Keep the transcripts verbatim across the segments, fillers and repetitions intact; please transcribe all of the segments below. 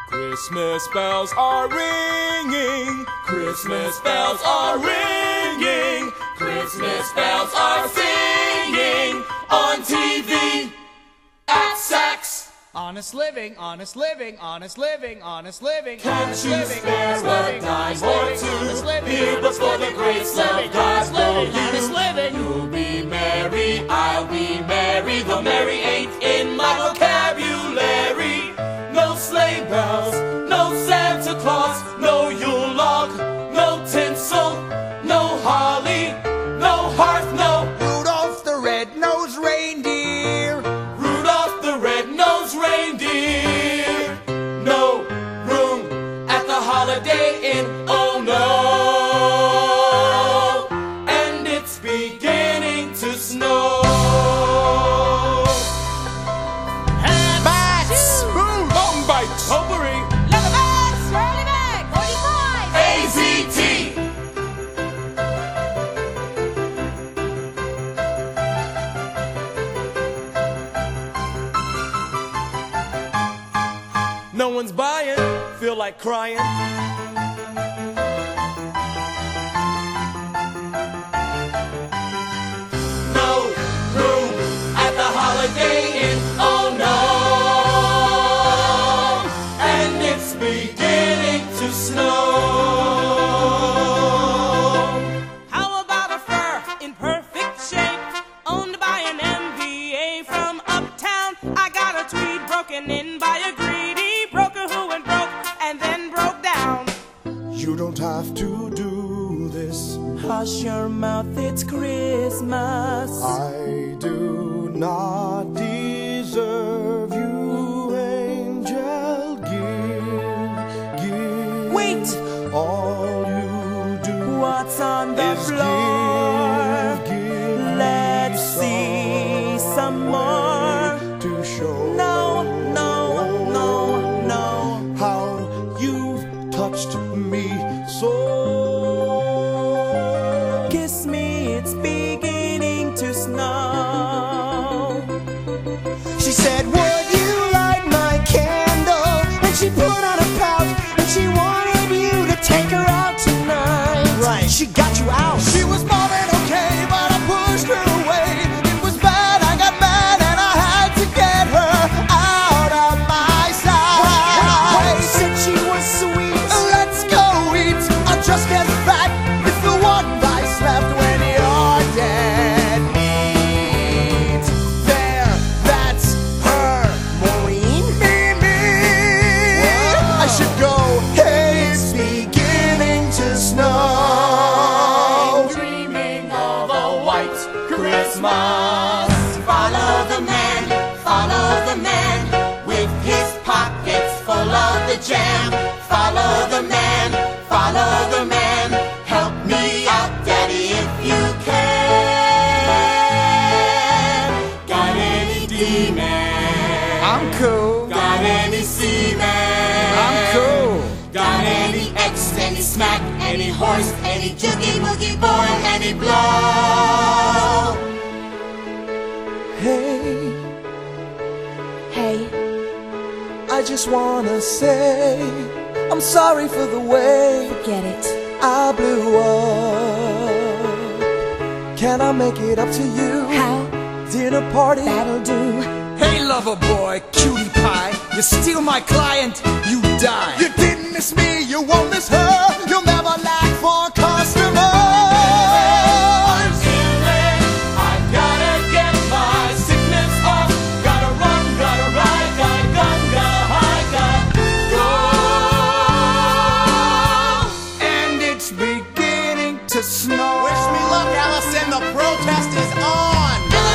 Christmas bells are ringing. Christmas bells are ringing. Christmas bells are singing on T V at Saks. Honest living, honest living, honest living, honest living. Can't honest you living, spare honest a living, dime honest or living, two honest living, here honest before the living, great honest love living, God honest will living, honest you? living. You'll be merry, I'll be merry, though merry ain't in my vocabulary. No sleigh bells, no Santa Claus, no Yule log, no tinsel, no holly, no hearth, no Rudolph the red-nosed reindeer. Rudolph the red-nosed reindeer. No room at the Holiday Inn, oh no. And it's beginning to snow. Bats! Boom! Mountain bikes! Potpourri! Leather bags, swirly bag, forty-five. A Z T! No one's buying, feel like crying. No room at the Holiday Inn, oh no. And it's beginning to snow. How about a fur in perfect shape, owned by an M B A from uptown? I got a tweed broken in by a greedy broker who went broke and then broke down. You don't have to do this. Hush your mouth, it's Christmas. I do not deserve you, angel. Give, give. Wait! All you do What's on the is floor? give, give Let's me see some some more. way to show. No, no, no, no. How you've touched me so. Kiss me, it's beginning to snow. She said, would you light my candle? And she put on a pout, and she wanted you to take her out tonight. Right. She got you out. She was more than okay, but I pushed her away. It was bad, I got mad, and I had to get her out of my sight. Said she was sweet. Let's go eat. I'll just get back with the one vice left when you're dead meat. There, that's her. Maureen? Me, me. I should go. Hey, it's beginning to snow. Dreaming of a white Christmas. Follow the man, follow the man, with his pockets full of the jam. Follow the man, follow the man, help me out, Daddy, if you can. Got any D-man? I'm cool. Got any C-man? I'm cool. Got any X, any smack, any horse, any joogie woogie boy, any blow? Hey, Hey, I just wanna say I'm sorry for the way get it. I blew up. Can I make it up to you? How? Dinner party. That'll do. Hey, lover boy, cutie pie, you steal my client, you die. You didn't miss me, you won't miss her. You'll never lack for customers. I gotta get my sickness off. Gotta run, gotta ride, gotta gun, gotta hide, gotta go. And it's beginning to snow. Wish me luck, Allison. The protest is on.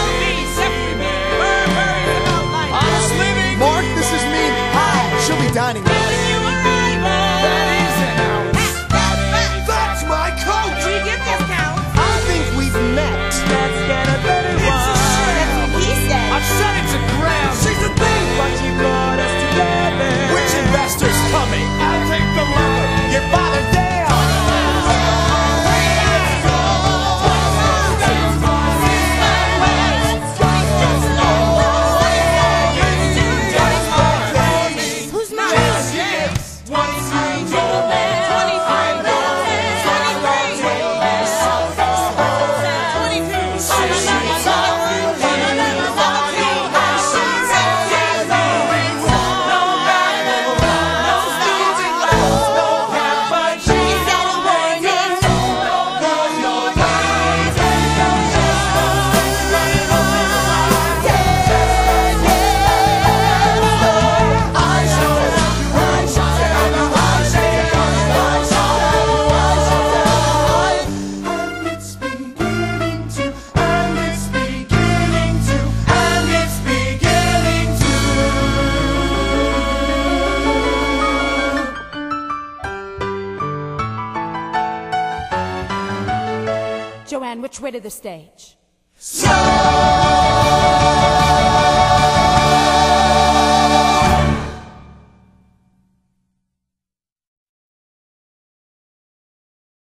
Honest living. Mark, this is Mimi. Hi. She'll be dining with us. That's my which way to the stage? So